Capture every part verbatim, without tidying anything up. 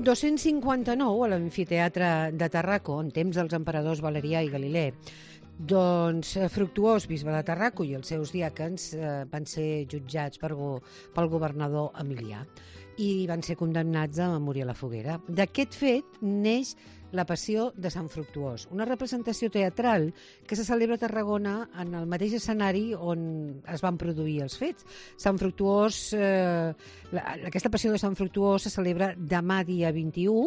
L'any dos-cents cinquanta-nou, a l'amfiteatre de Tarraco, en temps dels emperadors Valerià i Galilè, doncs Fructuós, bisbe de Tarraco, i els seus diàquens eh, van ser jutjats per go pel governador Emilià i van ser condemnats a morir a la foguera. D'aquest fet neix La Passió de Sant Fructuós, una representació teatral que se celebra a Tarragona en el mateix escenari on es van produir els fets. Sant Fructuós, eh, la, aquesta Passió de Sant Fructuós se celebra demà dia vint-i-u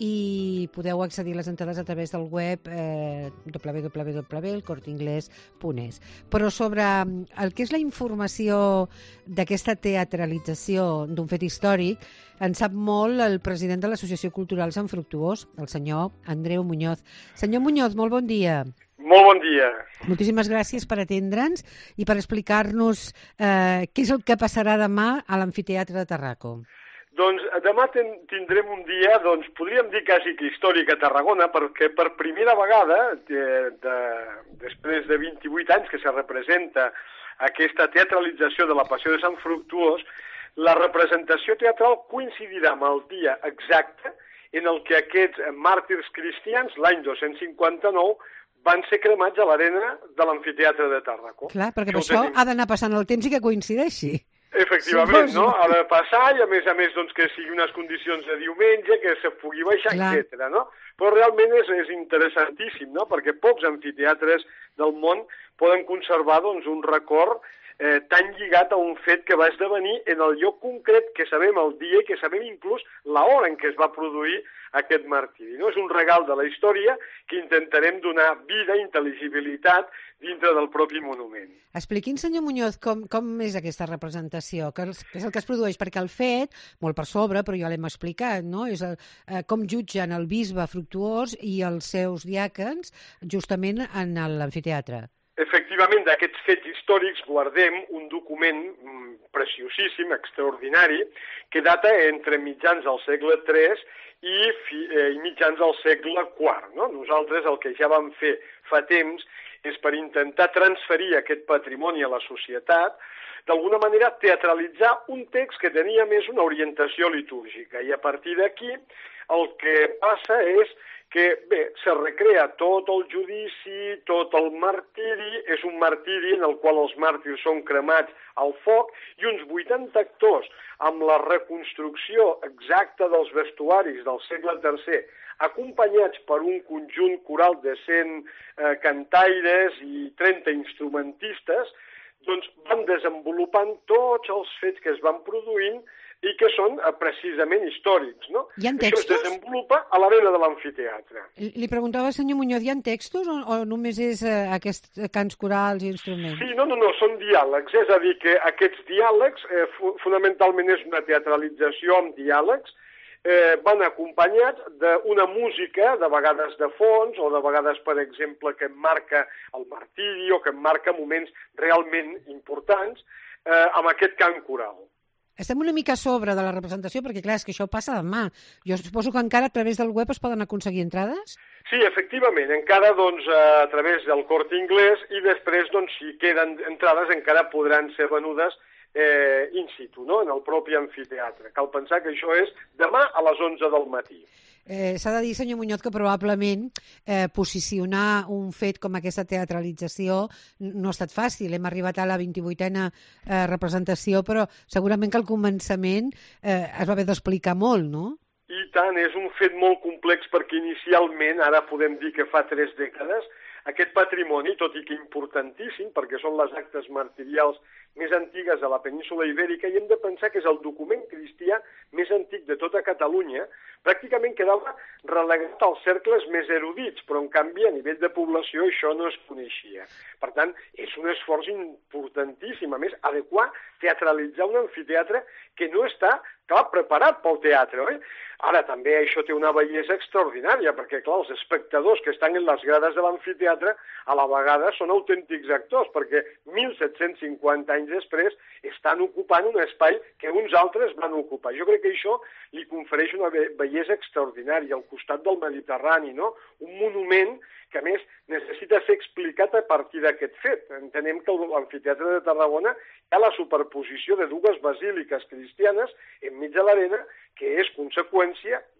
i podeu accedir a les entrades a través del web eh, w w w punt el corte inglés punt es. Però sobre el que és la informació d'aquesta teatralització d'un fet històric en sap molt el president de l'Associació Cultural Sant Fructuós, el senyor Andreu Muñoz. Senyor Muñoz, molt bon dia. Molt bon dia. Moltíssimes gràcies per atendre'ns i per explicar-nos eh, què és el que passarà demà a l'Amfiteatre de Tarraco. Doncs demà ten, tindrem un dia, doncs, podríem dir quasi que històric a Tarragona, perquè per primera vegada, de, de, després de vint-i-vuit anys que se representa aquesta teatralització de la Passió de Sant Fructuós, la representació teatral coincidirà amb el dia exacte en el que aquests màrtirs cristians, l'any dos-cents cinquanta-nou, van ser cremats a l'arena de l'amfiteatre de Tarraco. Clar, perquè per això ha d'anar passant el temps i que coincideixi. Efectivament, no? Ha de passar i, a més a més, doncs, que sigui unes condicions de diumenge, que se pugui baixar, etcètera, no? Però realment és, és interessantíssim, no? Perquè pocs amfiteatres del món poden conservar, doncs, un record Eh, tan lligat a un fet que va esdevenir en el lloc concret que sabem el dia i que sabem inclús l'hora en què es va produir aquest martiri. No? És un regal de la història que intentarem donar vida, intel·ligibilitat dintre del propi monument. Expliqui'ns, senyor Muñoz, com, com és aquesta representació, que és el que es produeix, perquè el fet, molt per sobre, però ja l'hem explicat, no? És el, eh, com jutgen el bisbe Fructuós i els seus diàquens justament en l'amfiteatre. Efectivament, d'aquests fets històrics guardem un document preciosíssim, extraordinari, que data entre mitjans del segle tres i, fi, eh, i mitjans del segle quart. No? Nosaltres el que ja vam fer fa temps és per intentar transferir aquest patrimoni a la societat, d'alguna manera teatralitzar un text que tenia més una orientació litúrgica. I a partir d'aquí el que passa és que, bé, se recrea tot el judici, tot el martiri, és un martiri en el qual els màrtirs són cremats al foc, i uns vuitanta actors amb la reconstrucció exacta dels vestuaris del segle tercer, acompanyats per un conjunt coral de cent eh, cantaires i trenta instrumentistes, doncs van desenvolupant tots els fets que es van produint i que són eh, precisament històrics, no? Hi ha textos? Això es desenvolupa a l'arena de l'amfiteatre. Li preguntava al senyor Muñoz, hi ha textos o, o només és eh, aquests cants corals i instruments? Sí, no, no, no, són diàlegs, és a dir, que aquests diàlegs, eh, fonamentalment és una teatralització amb diàlegs, eh, van acompanyats d'una música, de vegades de fons, o de vegades, per exemple, que marca el martiri o que marca moments realment importants, eh, amb aquest cant coral. Estem una mica a sobre de la representació, perquè clar, és que això passa demà. Jo suposo que encara a través del web es poden aconseguir entrades? Sí, efectivament, encara doncs, a través del Corte Inglés, i després, doncs, si queden entrades, encara podran ser venudes eh, in situ, no? En el propi amfiteatre. Cal pensar que això és demà a les onze del matí. Eh, S'ha de dir, senyor Muñoz, que probablement eh, posicionar un fet com aquesta teatralització no ha estat fàcil. Hem arribat a la vint-i-vuitena eh, representació, però segurament que al començament eh, es va haver d'explicar molt, no? I tant, és un fet molt complex perquè inicialment, ara podem dir que fa tres dècades, aquest patrimoni, tot i que importantíssim, perquè són les actes martirials més antigues de la península Ibèrica, i hem de pensar que és el document cristià més antic de tota Catalunya, pràcticament quedava relegat als cercles més erudits, però en canvi a nivell de població això no es coneixia. Per tant, és un esforç importantíssim, a més, adequar, teatralitzar un amfiteatre que no està, clar, preparat pel teatre, oi? Ara, també això té una bellesa extraordinària, perquè, clar, els espectadors que estan en les grades de l'amfiteatre a la vegada són autèntics actors, perquè mil set-cents cinquanta anys després estan ocupant un espai que uns altres van ocupar. Jo crec que això li confereix una bellesa extraordinària al costat del Mediterrani, no? Un monument que, a més, necessita ser explicat a partir d'aquest fet. Entenem que l'amfiteatre de Tarragona hi ha la superposició de dues basíliques cristianes enmig de l'arena, que és conseqüència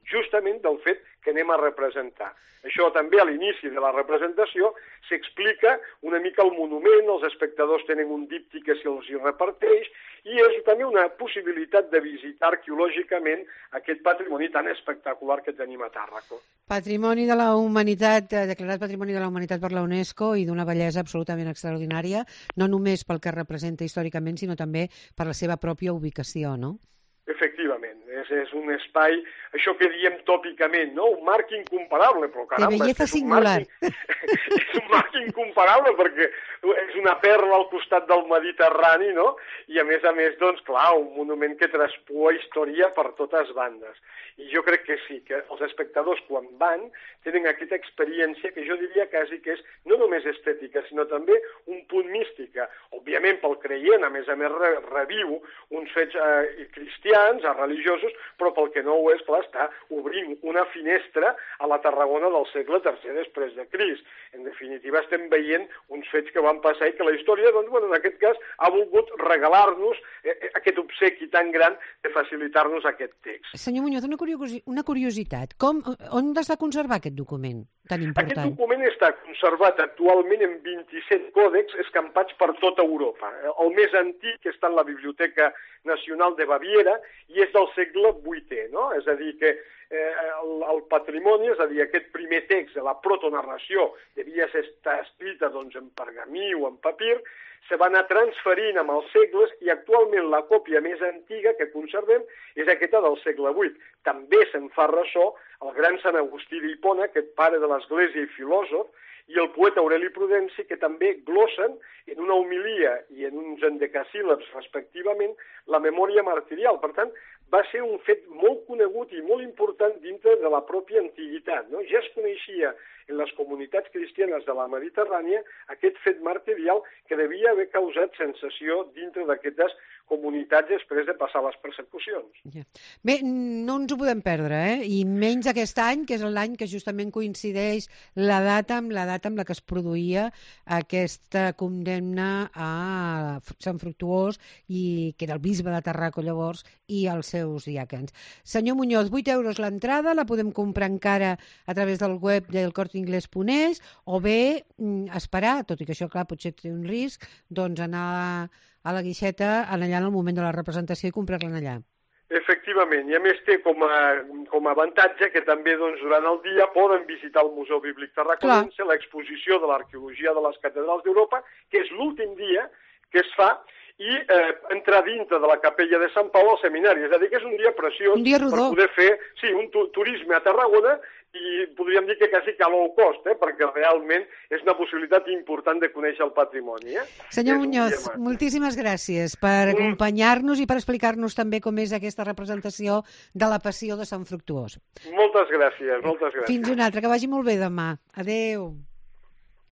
justament del fet que anem a representar. Això també a l'inici de la representació s'explica una mica el monument, els espectadors tenen un díptic que se'ls reparteix, i és també una possibilitat de visitar arqueològicament aquest patrimoni tan espectacular que tenim a Tàrraco. Patrimoni de la Humanitat, declarat Patrimoni de la Humanitat per la UNESCO i d'una bellesa absolutament extraordinària, no només pel que representa històricament, sinó també per la seva pròpia ubicació, no? Efectivament, és, és un espai, això que diem tòpicament, no? Un marc incomparable, però caramba... De belleza és singular. Un marc, és un marc incomparable perquè és una perla al costat del Mediterrani, no? I a més a més, doncs, clar, un monument que traspua història per totes bandes. I jo crec que sí, que els espectadors quan van tenen aquesta experiència que jo diria quasi que és no només estètica, sinó també un punt mística. Òbviament, pel creient, a més a més, re reviu uns fets eh, cristians, eh, religiosos, però pel que no ho és, clar, està obrint una finestra a la Tarragona del segle tercer després de Crist. En definitiva, estem veient uns fets que van passar i que la història, doncs, bueno, en aquest cas, ha volgut regalar-nos eh, aquest obsequi tan gran de facilitar-nos aquest text. Senyor Muñoz, una, curiosi una curiositat. Com, on està conservar aquest document tan important? Aquest document està conservat actualment en vint-i-set còdecs escampats per tota Europa. El més antic està en la Biblioteca Nacional de Baviera i és del segle vuitè, no? És a dir, que eh, el, el patrimoni, és a dir, aquest primer text de la protonarració devia estar escrita doncs, en pergamí o en papir, se va anar transferint amb els segles i actualment la còpia més antiga que conservem és aquesta del segle vuit. També se'n fa ressò el gran Sant Agustí d'Hipona, aquest pare de l'Església i filòsof, i el poeta Aureli Prudenci, que també glossen en una homilia i en uns endecasíl·labs respectivament la memòria martirial. Per tant, va ser un fet molt conegut i molt important dintre de la pròpia antiguitat, no? Ja es coneixia en les comunitats cristianes de la Mediterrània aquest fet martirial que devia haver causat sensació dintre d'aquestes comunitats després de passar les persecucions. Ja. Bé, no ens ho podem perdre, eh? I menys aquest any, que és l'any que justament coincideix la data amb la data amb la que es produïa aquesta condemna a Sant Fructuós, i que era el bisbe de Tàrraco llavors, i els seus diàquens. Senyor Muñoz, vuit euros l'entrada, la podem comprar encara a través del web del corteinglés punt es, o bé esperar, tot i que això, clar, potser té un risc, doncs anar a la guixeta allà en el moment de la representació i comprar-la allà. Efectivament, i a més té com a, com a avantatge que també doncs, durant el dia poden visitar el Museu Bíblic Tarraconense, l'exposició de l'arqueologia de les catedrals d'Europa, que és l'últim dia que es fa, i eh, entrar dintre de la capella de Sant Pau al seminari. És a dir, que és un dia preciós un dia per poder fer sí, un tu turisme a Tarragona, i podríem dir que quasi que a low cost, eh, perquè realment és una possibilitat important de conèixer el patrimoni. Eh? Senyor Muñoz, moltíssimes gràcies per acompanyar-nos i per explicar-nos també com és aquesta representació de la Passió de Sant Fructuós. Moltes gràcies, moltes gràcies. Fins una altra, que vagi molt bé demà. Adéu.